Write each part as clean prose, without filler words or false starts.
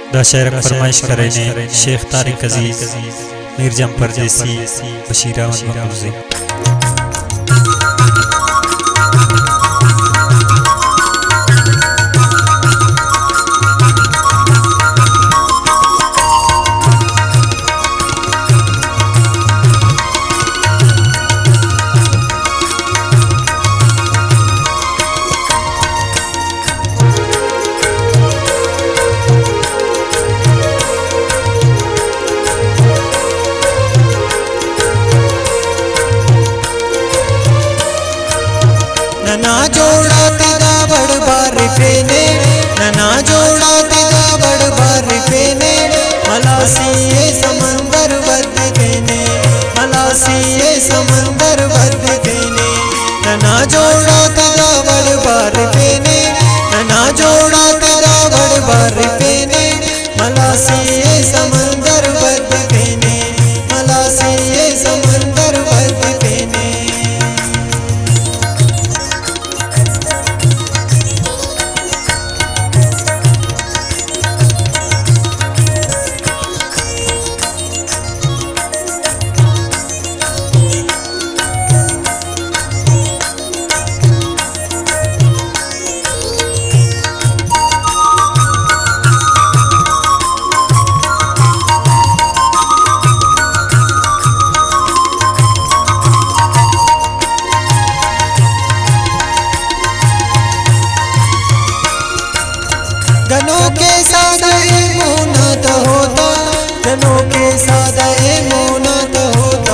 दशहरा फरमाइश करे ने शेख तारिक अजीज मीरजम परदेसी बशीरा मकबूज़े। नना जोड़ा तेरा बड़ बार फेने, नना जोड़ा तेरा बड़ बार फेने, मलासिए समंदर बद फेने, मलासिए समंदर बद फेने। नना जोड़ा तेरा बड़ बार फेने, नना जोड़ा तेरा बड़ बार फेने, मलासिए समंदर बद फेने, मलासिए समंदर बद फेने। गनों के साथ मुनात होता, गनों के साथ मुनात होता।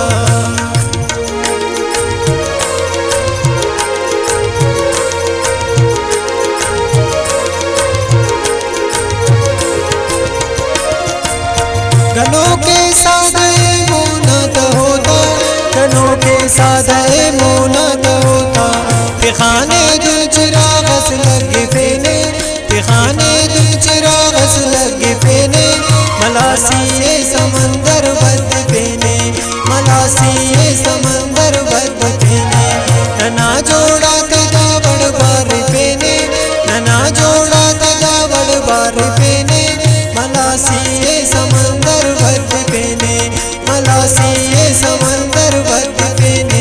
गनों के साथ मुनात होता, गनों के साथ मुनात होता। फिखाने दिल चिरागस लगे फेने, फिखाने दिल चिरागस लगे फेने, मलासिए समंदर बद फेने, मलासिए समंदर बद फेने। नना जोड़ा तेरा बड़ बार फेने, नना जोड़ा तेरा बड़ बार फेने, मलासिए समंदर बद फेने, मलासिए समंदर बद फेने।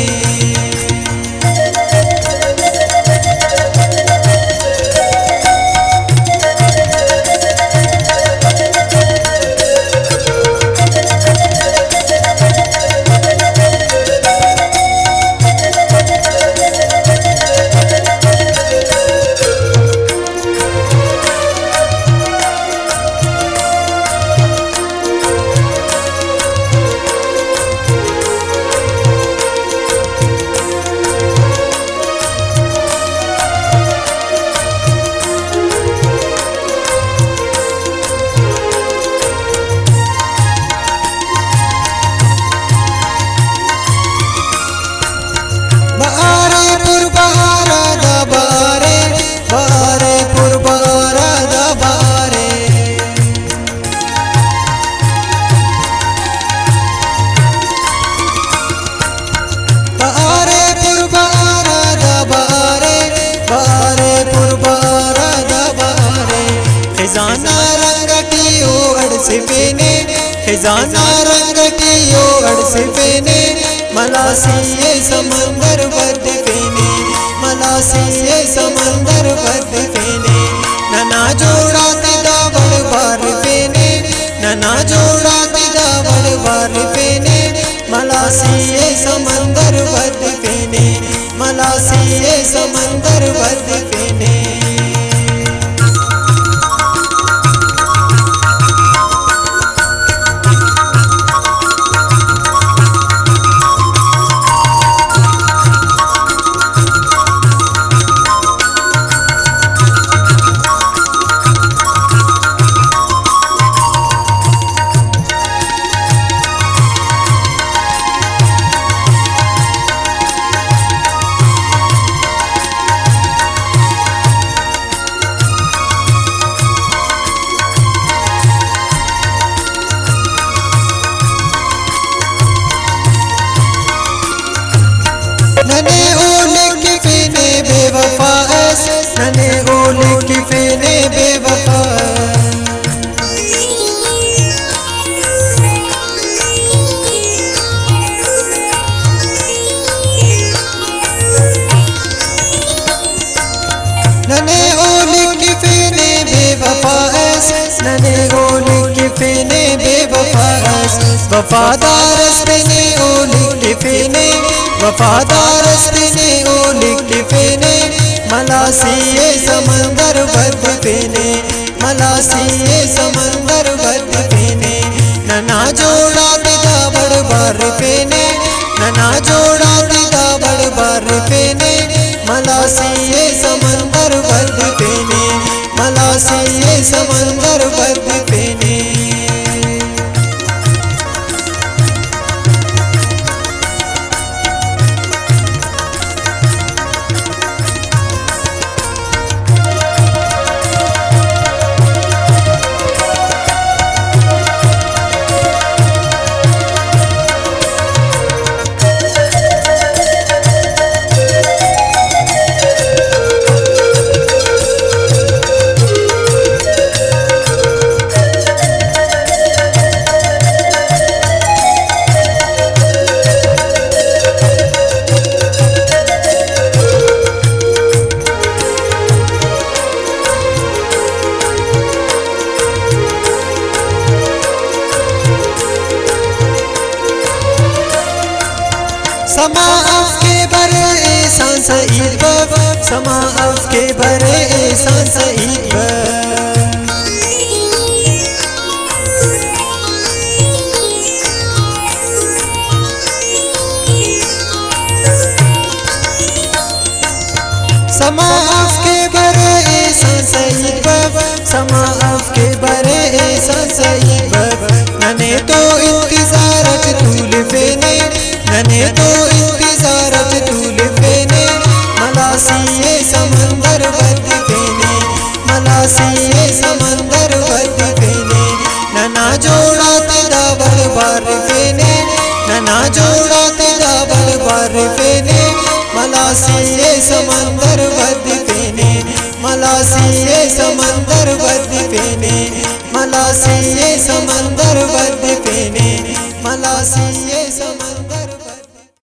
खजाना रंगटियो अड़से फेने, खजाना रंगटियो अड़से फेने, मलासिए समंदर बद फेने, मलासिए समंदर बद फेने। नना जोड़ा तेरा बड़ बार फेने, नना जोड़ा तेरा बड़ बार फेने, मलासिए समंदर बद फेने, मलासिए समंदर बद फेने। वफादार स्पिने ओ लिख फेने वफादार स्पिने ओ लिख फेने मलासिए समंदर बद फेने मलासिए समंदर बद फेने नना जोड़ा दिदा बड़ बार फेने नना जोड़ा दिदा बड़ बार फेने मलासिए समंदर बद फेने मलासिए समंदर बद फेने समा के बरे एहसान सईद बब समा के बरे एहसान सईद बब समा के बरे एहसान सईद बब समा के बरे एहसान सईद बब नने तो इंतजारत तूल फेने नने तो इंतजारत तूल फेने मलासिए समंदर बद फेने मलासिए समंदर बद फेने नना जोड़ा तेरा बड़ बार फेने नना जोड़ा तेरा बड़ बार फेने मलासिए समंदर बद फेने मलासिए समंदर बद फेने मलासिए समंदर बद फेने मलासिए समंदर